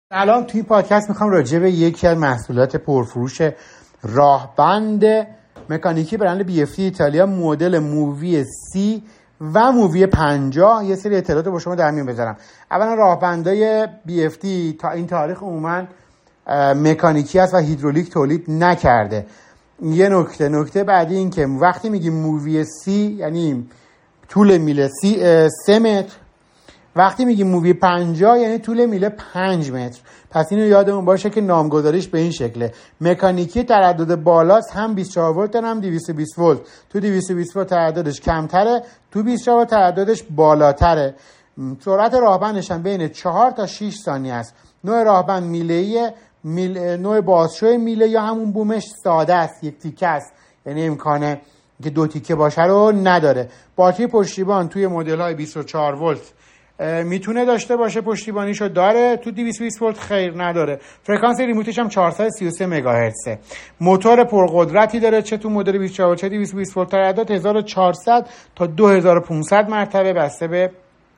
الان توی پادکست میخوام راجع به یکی از محصولات پرفروش راهبند مکانیکی برند BFT ایتالیا مدل مووی 30 و مووی 50 یه سری اطلاعات با شما در میون بذارم. اولا راهبندای BFT تا این تاریخ عموما مکانیکی است و هیدرولیک تولید نکرده. یه نکته بعدی این که وقتی میگیم مووی 30 یعنی طول میله 3 متر، وقتی میگیم مووی 50 یعنی طول میله 5 متر. پس اینو یادمون باشه که نامگذاریش به این شکله. مکانیکی تردد بالاست، هم 24 ولت هم 220 ولت. تو 220 ولت ترددش کمتره، تو 24 ولت ترددش بالاتره. سرعت راهبندش هم بین 4 تا 6 ثانیه است. نوع راهبند میله‌ای، نوع بازشوی میله یا همون بومش ساده است، یک تیکه است، یعنی امکانه که دو تیکه باشه رو نداره. باتری پشتیبان توی مدل‌های 24 ولت میتونه داشته باشه، پشتیبانیشو داره. تو 220 ولت خیر نداره. فرکانس ریموتش هم 433 مگاهرتزه. موتور پرقدرتی داره، چه تو مدل 24 چه 220 ولت. تردد 1400 تا 2500 مرتبه بسته به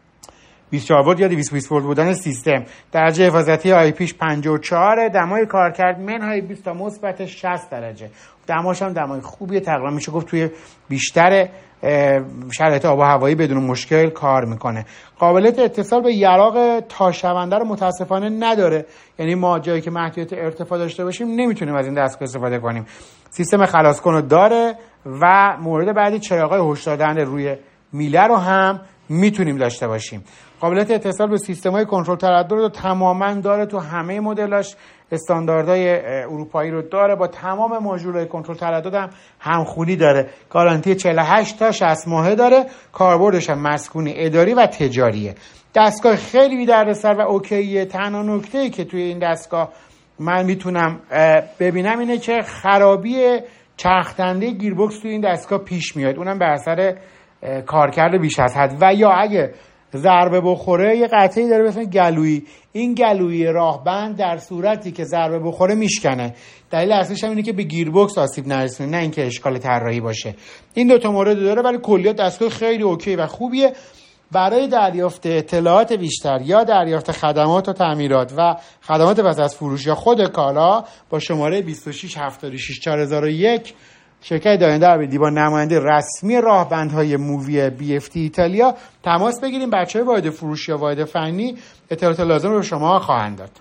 24 ولت یا 220 ولت بودن سیستم. درجه حفاظتی آی پیش 54، دمای کارکرد منهای 20 تا مثبت 60 درجه. دماش هم دمای خوبیه، تقریبا میشه گفت توی بیشتر شرایط آب و هوایی بدون مشکل کار میکنه. قابلیت اتصال به یراق تاشونده رو متاسفانه نداره، یعنی ما جایی که محدودیت ارتفاع داشته باشیم نمیتونیم از این دستگاه استفاده کنیم. سیستم خلاص کن رو داره و مورد بعدی چراغای هشدار دهنده روی میله رو هم میتونیم داشته باشیم. قابلیت اتصال به سیستم‌های کنترل تردد رو تماماً داره، تو همه مدلاش استانداردهای اروپایی رو داره، با تمام ماژول‌های کنترل تردد همخونی داره. گارانتی 48 تا 60 ماهه داره. کاربردش هم مسکونی، اداری و تجاریه. دستگاه خیلی بی‌دردسر و اوکیه. تنها نکته‌ای که توی این دستگاه من میتونم ببینم اینه که خرابی چرخ‌دنده گیربکس توی این دستگاه پیش میاد، اونم بر اثر کارکرد بیش از حد، و یا اگه ضربه بخوره یه قطعی داره به اسم گلویی. این گلویی راهبند در صورتی که ضربه بخوره میشکنه. دلیل اصلیش هم اینه که به گیربکس آسیب نرسونه، نه اینکه اشکال طراحی باشه. این دو تا مورد داره، ولی کلیات دستگاه خیلی اوکی و خوبیه. برای دریافت اطلاعات بیشتر یا دریافت خدمات و تعمیرات و خدمات پس از فروش یا خود کالا با شماره 26 76 4001 شرکت داینده عبدی با نماینده رسمی راهبندهای مووی BFT ایتالیا تماس بگیریم. بچه‌های واحد فروش یا واحد فنی اطلاعات لازم رو به شما خواهند داد.